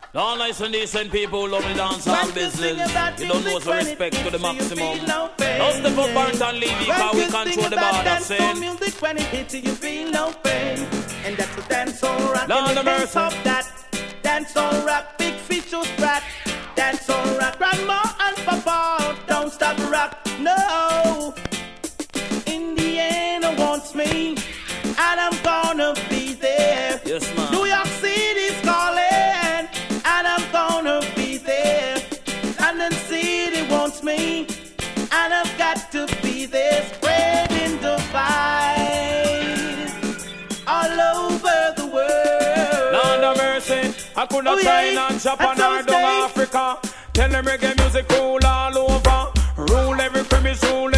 All nice and decent people who love the dance and business. You don't know, so respect to the maximum. Don't step up and leave it, because we control the border scene. Music when it hits you, you feel no pain. And that's a dancehall rock. Lord of mercy. That dancehall rock, big fish or sprat. Dancehall rock, grandma and papa, don't stop rock, no. Indiana wants me, and I'm gonna be there. Yes, man. New York City's calling, and I'm gonna be there. London City wants me, and I've got to be there. Spreading the vibes all over the world. Lord of mercy, I could not sign on Japan or down Africa. Tell them reggae music rule all over. Rule every premise, rule